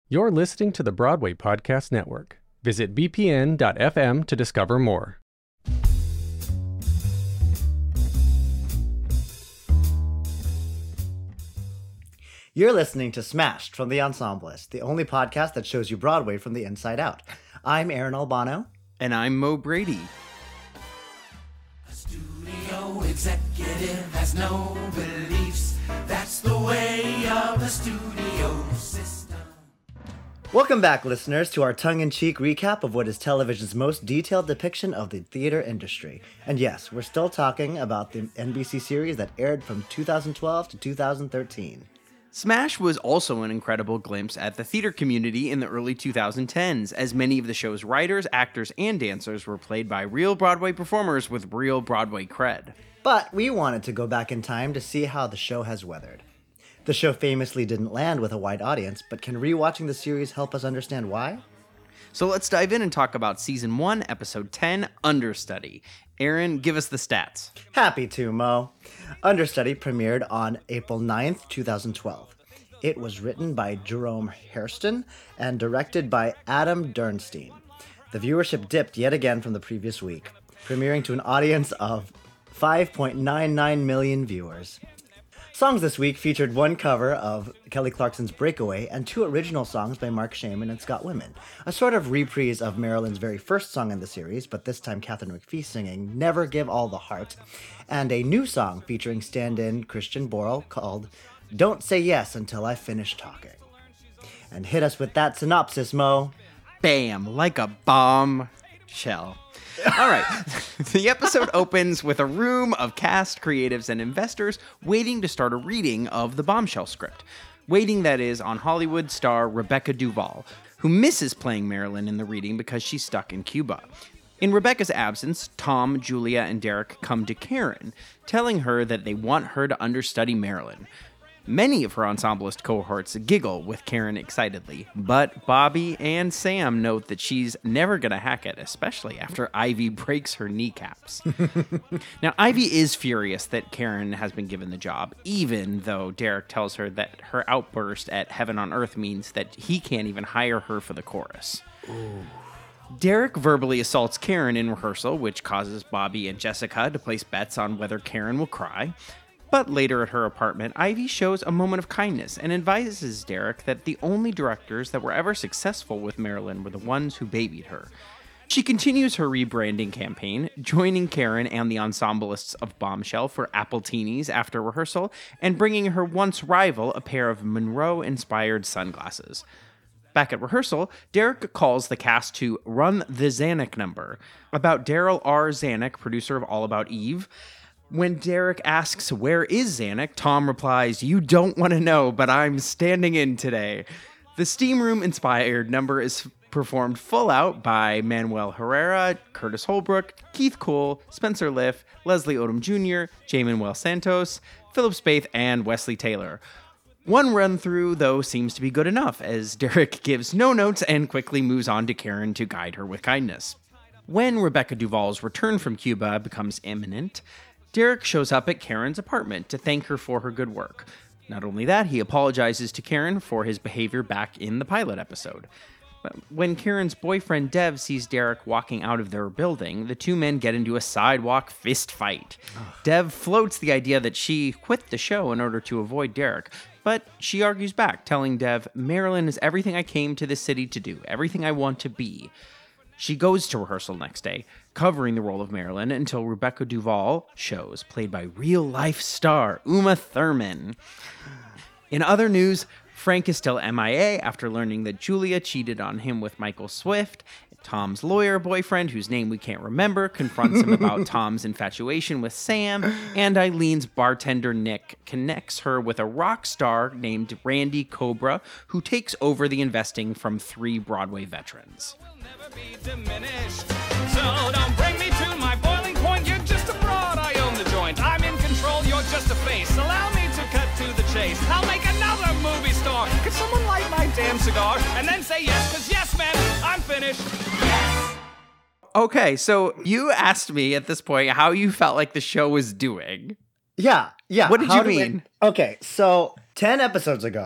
You're listening to the Broadway Podcast Network. Visit bpn.fm to discover more. You're listening to Smashed from The Ensemblist, the only podcast that shows you Broadway from the inside out. I'm Aaron Albano. And I'm Mo Brady. A studio executive has no beliefs. That's the way of the studio system. Welcome back, listeners, to our tongue-in-cheek recap of what is television's most detailed depiction of the theater industry. And yes, we're still talking about the NBC series that aired from 2012 to 2013. Smash was also an incredible glimpse at the theater community in the early 2010s, as many of the show's writers, actors, and dancers were played by real Broadway performers with real Broadway cred. But we wanted to go back in time to see how the show has weathered. The show famously didn't land with a wide audience, but can rewatching the series help us understand why? So let's dive in and talk about Season 1, Episode 10, Understudy. Aaron, give us the stats. Happy to, Mo. Understudy premiered on April 9th, 2012. It was written by Jerome Hairston and directed by Adam Dernstein. The viewership dipped yet again from the previous week, premiering to an audience of 5.99 million viewers. Songs this week featured one cover of Kelly Clarkson's Breakaway and two original songs by Mark Shaman and Scott Wiman, a sort of reprise of Marilyn's very first song in the series, but this time Catherine McPhee singing Never Give All the Heart, and a new song featuring stand-in Christian Borle called Don't Say Yes Until I Finish Talking. And hit us with that synopsis, Mo. Bam, like a bomb shell. All right. The episode opens with a room of cast, creatives, and investors waiting to start a reading of the Bombshell script. Waiting, that is, on Hollywood star Rebecca Duvall, who misses playing Marilyn in the reading because she's stuck in Cuba. In Rebecca's absence, Tom, Julia, and Derek come to Karen, telling her that they want her to understudy Marilyn. Many of her ensemblist cohorts giggle with Karen excitedly, but Bobby and Sam note that she's never going to hack it, especially after Ivy breaks her kneecaps. Now, Ivy is furious that Karen has been given the job, even though Derek tells her that her outburst at Heaven on Earth means that he can't even hire her for the chorus. Ooh. Derek verbally assaults Karen in rehearsal, which causes Bobby and Jessica to place bets on whether Karen will cry. But later at her apartment, Ivy shows a moment of kindness and advises Derek that the only directors that were ever successful with Marilyn were the ones who babied her. She continues her rebranding campaign, joining Karen and the ensemblists of Bombshell for Appletinis after rehearsal, and bringing her once rival a pair of Monroe-inspired sunglasses. Back at rehearsal, Derek calls the cast to run the Zanuck number, about Daryl R. Zanuck, producer of All About Eve. When Derek asks, "Where is Zanuck?" Tom replies, "You don't want to know, but I'm standing in today." The Steam Room-inspired number is performed full out by Manuel Herrera, Curtis Holbrook, Keith Cole, Spencer Liff, Leslie Odom Jr., J. Manuel Santos, Philip Spaeth, and Wesley Taylor. One run-through, though, seems to be good enough, as Derek gives no notes and quickly moves on to Karen to guide her with kindness. When Rebecca Duvall's return from Cuba becomes imminent, Derek shows up at Karen's apartment to thank her for her good work. Not only that, he apologizes to Karen for his behavior back in the pilot episode. But when Karen's boyfriend Dev sees Derek walking out of their building, the two men get into a sidewalk fist fight. Dev floats the idea that she quit the show in order to avoid Derek, but she argues back, telling Dev, "Marilyn is everything I came to this city to do, everything I want to be." She goes to rehearsal next day, covering the role of Marilyn until Rebecca Duvall shows, played by real-life star Uma Thurman. In other news, Frank is still MIA after learning that Julia cheated on him with Michael Swift. Tom's lawyer boyfriend, whose name we can't remember, confronts him about Tom's infatuation with Sam, and Eileen's bartender Nick connects her with a rock star named Randy Cobra, who takes over the investing from three Broadway veterans. Never be diminished. So don't bring me to my boiling point. You're just a broad, I own the joint. I'm in control, you're just a face. Allow me to cut to the chase. I'll make another movie star. Could someone light my damn cigar and then say yes? Cause yes, man, I'm finished. Yes. Okay, so you asked me at this point how you felt like the show was doing. Yeah. What did you mean? Okay, so 10 episodes ago,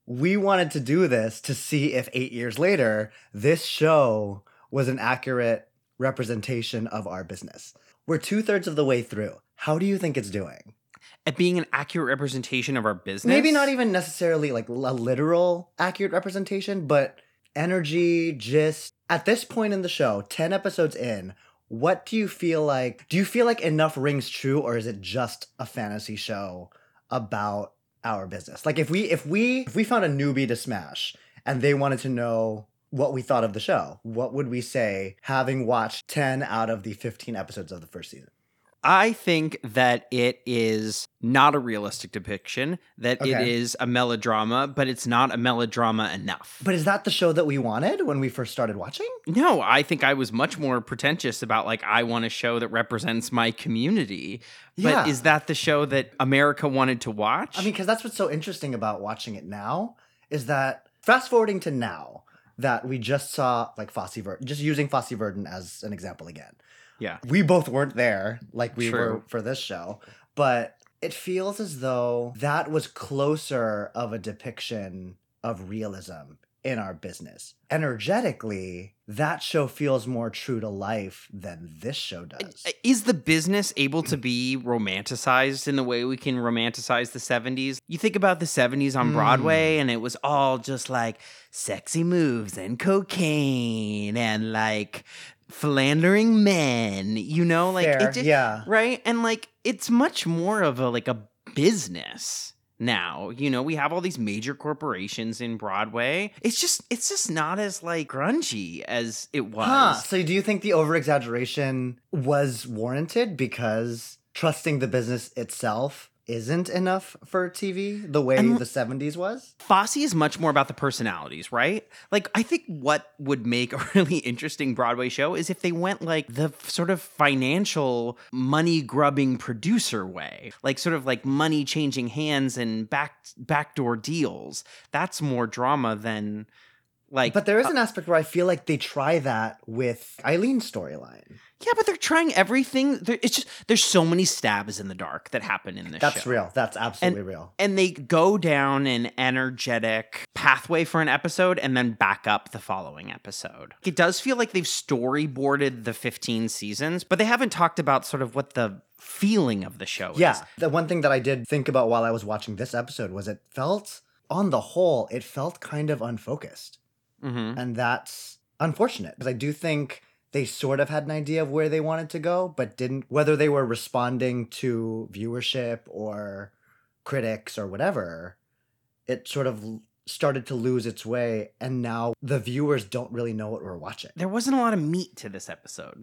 we wanted to do this to see if 8 years later, this show was an accurate representation of our business. We're 2/3 of the way through. How do you think it's doing? At being an accurate representation of our business? Maybe not even necessarily like a literal accurate representation, but energy, gist. At this point in the show, 10 episodes in, what do you feel like? Do you feel like enough rings true, or is it just a fantasy show about our business? Like if we found a newbie to Smash and they wanted to know what we thought of the show, what would we say having watched 10 out of the 15 episodes of the first season? I think that it is not a realistic depiction, that it Okay. is a melodrama, but it's not a melodrama enough. But is that the show that we wanted when we first started watching? No, I think I was much more pretentious about, like, I want a show that represents my community. But Yeah. is that the show that America wanted to watch? I mean, because that's what's so interesting about watching it now, is that fast forwarding to now, that we just saw like Fosse Verdon, just using Fosse Verdon as an example again. yeah. We both weren't there like we True. were for this show, but it feels as though that was closer of a depiction of realism in our business. Energetically, that show feels more true to life than this show does. Is the business able to be romanticized in the way we can romanticize the 70s? You think about the 70s on Broadway, and it was all just like sexy moves and cocaine and like philandering men, you know, like Fair, it just, yeah. right? And like it's much more of a like a business now. You know, we have all these major corporations in Broadway. It's just not as like grungy as it was. Huh. So do you think the over-exaggeration was warranted because trusting the business itself isn't enough for TV the way the 70s was? Fosse is much more about the personalities, right? Like, I think what would make a really interesting Broadway show is if they went like the sort of financial money grubbing producer way, like sort of like money changing hands and backdoor deals. That's more drama than like. But there is an aspect where I feel like they try that with Eileen's storyline. Yeah, but they're trying everything. It's just there's so many stabs in the dark that happen in this That's show. real. That's absolutely real. And they go down an energetic pathway for an episode and then back up the following episode. It does feel like they've storyboarded the 15 seasons, but they haven't talked about sort of what the feeling of the show is. Yeah. The one thing that I did think about while I was watching this episode was it felt, on the whole, it felt kind of unfocused. Mm-hmm. And that's unfortunate because I do think they sort of had an idea of where they wanted to go, but didn't, whether they were responding to viewership or critics or whatever, it sort of started to lose its way. And now the viewers don't really know what we're watching. There wasn't a lot of meat to this episode.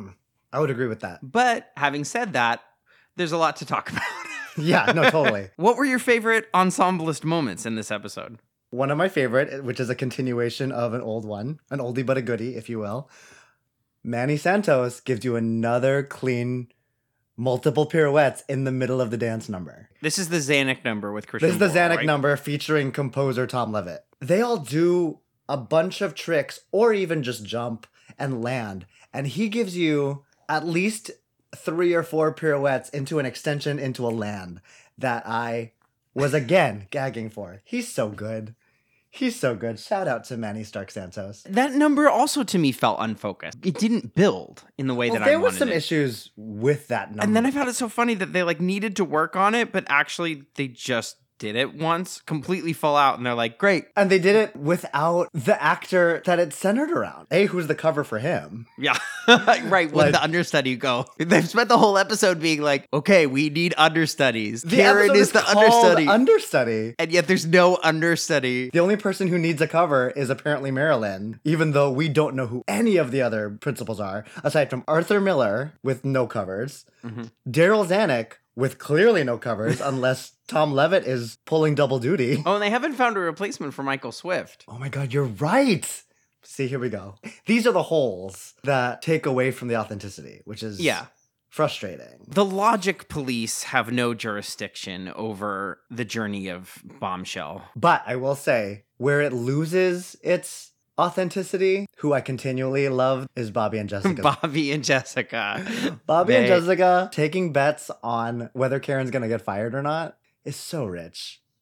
I would agree with that. But having said that, there's a lot to talk about. Yeah, no, totally. What were your favorite ensemblist moments in this episode? One of my favorite, which is a continuation of an old one, an oldie but a goodie, if you will. Manny Santos gives you another clean, multiple pirouettes in the middle of the dance number. This is the Zanuck number with Christian This is the Borle, Zanuck right? number featuring composer Tom Levitt. They all do a bunch of tricks or even just jump and land. And he gives you at least 3 or 4 pirouettes into an extension into a land that I was again gagging for. He's so good. He's so good. Shout out to Manny Stark Santos. That number also to me felt unfocused. It didn't build in the way that I There wanted were some it. issues with that number. And then I found it so funny that they like needed to work on it, but actually they just did it once, completely full out, and they're like, great. And they did it without the actor that it's centered around. Who's the cover for him? Yeah. Right. When Like- the understudy go. They've spent the whole episode being like, okay, we need understudies. The Karen episode is the called understudy. Understudy. And yet there's no understudy. The only person who needs a cover is apparently Marilyn, even though we don't know who any of the other principals are, aside from Arthur Miller with no covers, Daryl Zanuck with clearly no covers, unless Tom Levitt is pulling double duty. Oh, and they haven't found a replacement for Michael Swift. Oh my god, you're right! See, here we go. These are the holes that take away from the authenticity, which is Yeah. frustrating. The logic police have no jurisdiction over the journey of Bombshell. But I will say, where it loses its authenticity, who I continually love, is Bobby and Jessica. Bobby and Jessica. Bobby and They- Jessica taking bets on whether Karen's gonna get fired or not is so rich.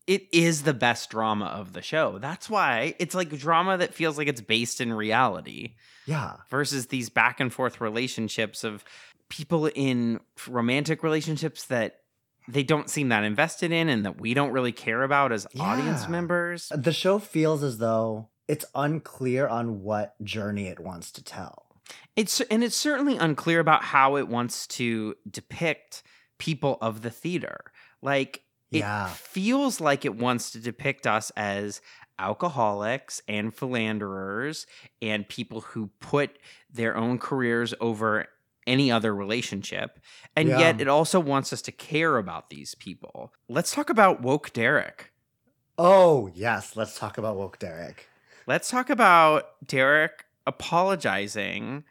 it is the best drama of the show. That's why it's like drama that feels like it's based in reality. Yeah. Versus these back and forth relationships of people in romantic relationships that they don't seem that invested in and that we don't really care about as audience Yeah. members. The show feels as though it's unclear on what journey it wants to tell. It's certainly unclear about how it wants to depict people of the theater. Like, it Yeah. feels like it wants to depict us as alcoholics and philanderers and people who put their own careers over any other relationship. And Yeah. yet it also wants us to care about these people. Let's talk about woke Derek. Oh, yes. Let's talk about woke Derek. Let's talk about Derek apologizing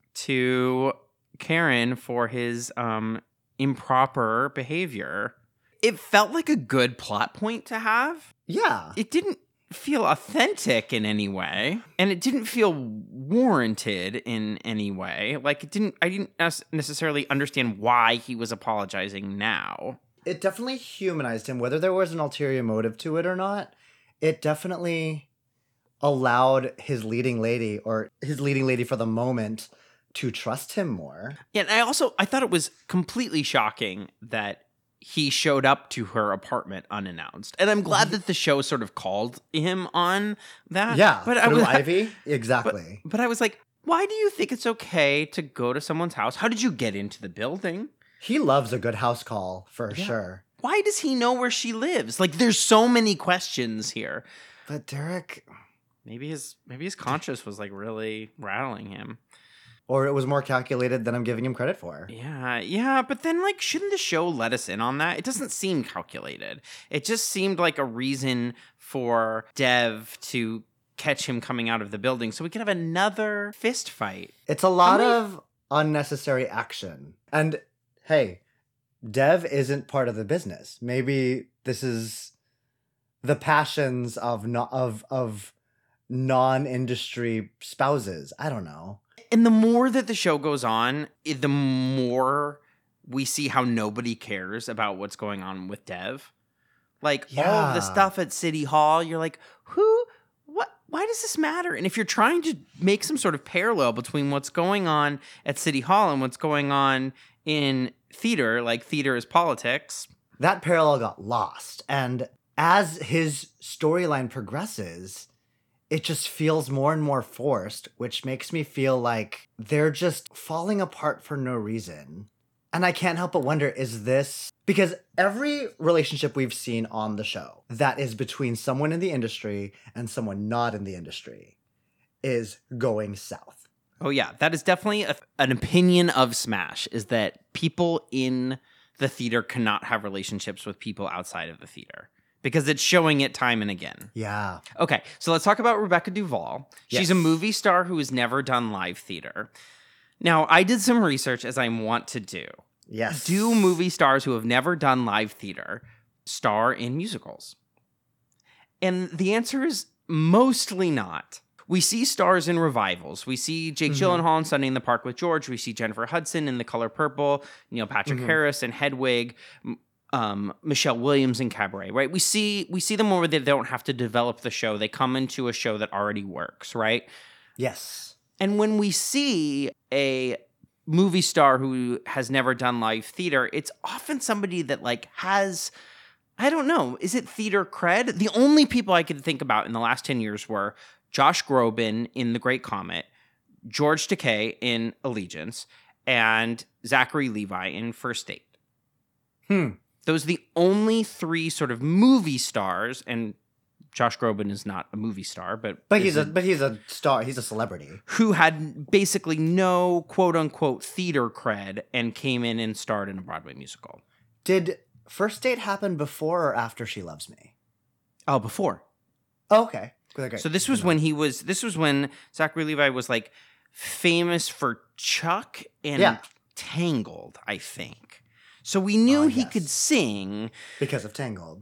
to Karen for his improper behavior. It felt like a good plot point to have. Yeah. It didn't feel authentic in any way, and it didn't feel warranted in any way. Like, I didn't necessarily understand why he was apologizing now. It definitely humanized him, whether there was an ulterior motive to it or not. It definitely allowed his leading lady for the moment to trust him more. Yeah, and I thought it was completely shocking that he showed up to her apartment unannounced. And I'm glad that the show sort of called him on that. Yeah, but through Ivy. Exactly. But I was like, why do you think it's okay to go to someone's house? How did you get into the building? He loves a good house call, for sure. Why does he know where she lives? Like, there's so many questions here. But Derek... Maybe his conscience was like really rattling him. Or it was more calculated than I'm giving him credit for. Yeah, but then, like, shouldn't the show let us in on that? It doesn't seem calculated. It just seemed like a reason for Dev to catch him coming out of the building so we could have another fist fight. It's a lot of unnecessary action. And hey, Dev isn't part of the business. Maybe this is the passions of non-industry spouses. I don't know. And the more that the show goes on, the more we see how nobody cares about what's going on with Dev. Like, all of the Yeah. stuff at City Hall, you're like, why does this matter? And if you're trying to make some sort of parallel between what's going on at City Hall and what's going on in theater, like theater is politics. That parallel got lost. And as his storyline progresses, it just feels more and more forced, which makes me feel like they're just falling apart for no reason. And I can't help but wonder, is this... Because every relationship we've seen on the show that is between someone in the industry and someone not in the industry is going south. Oh, yeah. That is definitely an opinion of Smash, is that people in the theater cannot have relationships with people outside of the theater. Because it's showing it time and again. Yeah. Okay, so let's talk about Rebecca Duvall. She's a Yes. movie star who has never done live theater. Now, I did some research, as I want to do. Yes. Do movie stars who have never done live theater star in musicals? And the answer is mostly not. We see stars in revivals. We see Jake Gyllenhaal in Sunday in the Park with George. We see Jennifer Hudson in The Color Purple, Neil Patrick Harris in Hedwig, Michelle Williams in Cabaret, right? We see them where they don't have to develop the show. They come into a show that already works, right? Yes. And when we see a movie star who has never done live theater, it's often somebody that like has, I don't know, is it theater cred? The only people I could think about in the last 10 years were Josh Groban in The Great Comet, George Takei in Allegiance, and Zachary Levi in First Date. Those are the only three sort of movie stars, and Josh Groban is not a movie star, but he's a star. He's a celebrity. who had basically no quote unquote theater cred and came in and starred in a Broadway musical. Did First Date happen before or after She Loves Me? Oh, before. Oh, okay. Great. So this was when Zachary Levi was like famous for Chuck and Tangled, I think. So we knew he could sing because of Tangled.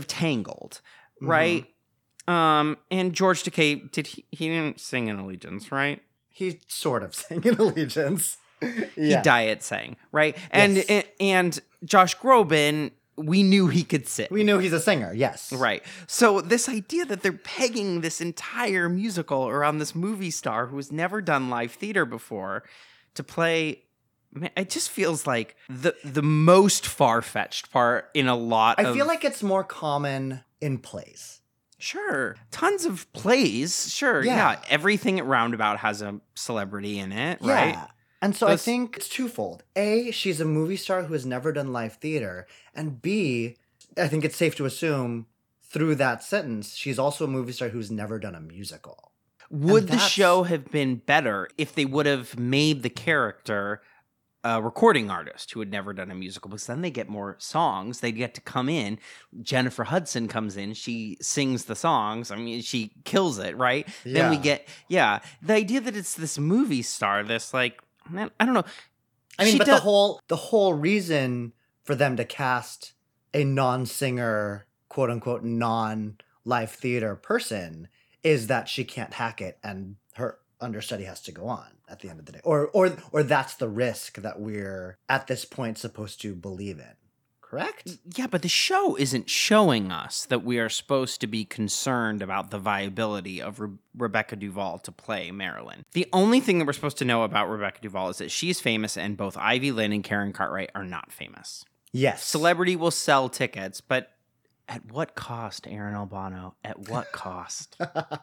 Right? And George Takei, he didn't sing in Allegiance, right? He sort of sang in Allegiance. He diet sang, right? And Josh Groban we knew he could sing. We knew he's a singer, yes. Right. So this idea that they're pegging this entire musical around this movie star who has never done live theater before to play, man, it just feels like the most far-fetched part in a lot of... I feel like it's more common in plays. Sure. Tons of plays. Sure. Yeah. Everything at Roundabout has a celebrity in it, right? Yeah. And so I think it's twofold. A, she's a movie star who has never done live theater. And B, I think it's safe to assume through that sentence, she's also a movie star who's never done a musical. Would the show have been better if they would have made the character a recording artist who had never done a musical? Because then they get more songs. They get to come in. Jennifer Hudson comes in. She sings the songs. I mean, she kills it, right? Yeah. Then we get, the idea that it's this movie star, this like, man, I don't know. I mean, but the whole reason for them to cast a non-singer, quote unquote, non-live theater person is that she can't hack it and her understudy has to go on at the end of the day. Or that's the risk that we're at this point supposed to believe in. Correct? Yeah, but the show isn't showing us that we are supposed to be concerned about the viability of Rebecca Duvall to play Marilyn. The only thing that we're supposed to know about Rebecca Duvall is that she's famous and both Ivy Lynn and Karen Cartwright are not famous. Yes. Celebrity will sell tickets, but at what cost, Aaron Albano? At what cost?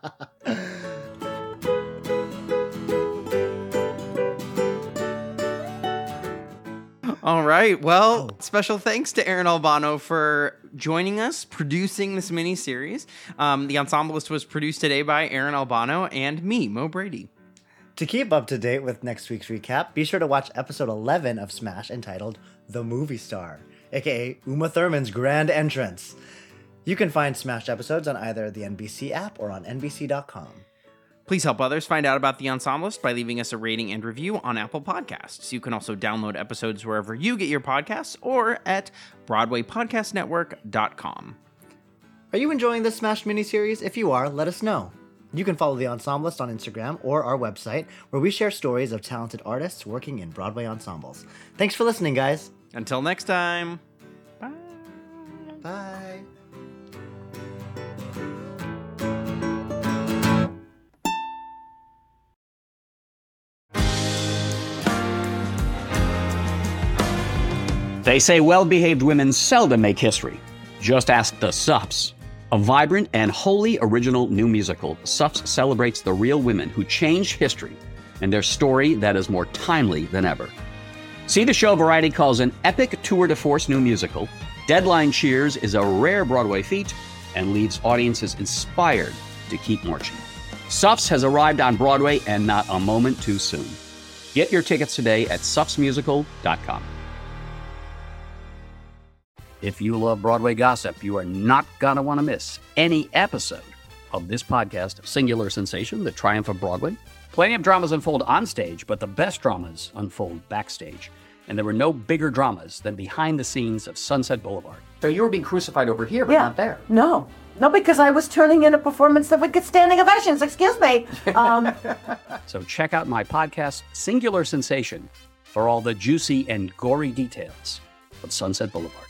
All right. Well, special thanks to Aaron Albano for joining us, producing this miniseries. The Ensemblist was produced today by Aaron Albano and me, Mo Brady. To keep up to date with next week's recap, be sure to watch episode 11 of Smash entitled The Movie Star, aka Uma Thurman's grand entrance. You can find Smashed episodes on either the NBC app or on NBC.com. Please help others find out about The Ensemblist by leaving us a rating and review on Apple Podcasts. You can also download episodes wherever you get your podcasts or at BroadwayPodcastNetwork.com. Are you enjoying this Smashed miniseries? If you are, let us know. You can follow The Ensemblist on Instagram or our website, where we share stories of talented artists working in Broadway ensembles. Thanks for listening, guys. Until next time. Bye. Bye. They say well-behaved women seldom make history. Just ask the Suffs. A vibrant and wholly original new musical, Suffs celebrates the real women who changed history and their story that is more timely than ever. See the show Variety calls an epic tour de force new musical. Deadline cheers is a rare Broadway feat and leaves audiences inspired to keep marching. Suffs has arrived on Broadway and not a moment too soon. Get your tickets today at suffsmusical.com. If you love Broadway gossip, you are not going to want to miss any episode of this podcast of Singular Sensation, The Triumph of Broadway. Plenty of dramas unfold on stage, but the best dramas unfold backstage. And there were no bigger dramas than behind the scenes of Sunset Boulevard. So you were being crucified over here, but not there. No, because I was turning in a performance that would get standing ovations. Excuse me. So check out my podcast, Singular Sensation, for all the juicy and gory details of Sunset Boulevard.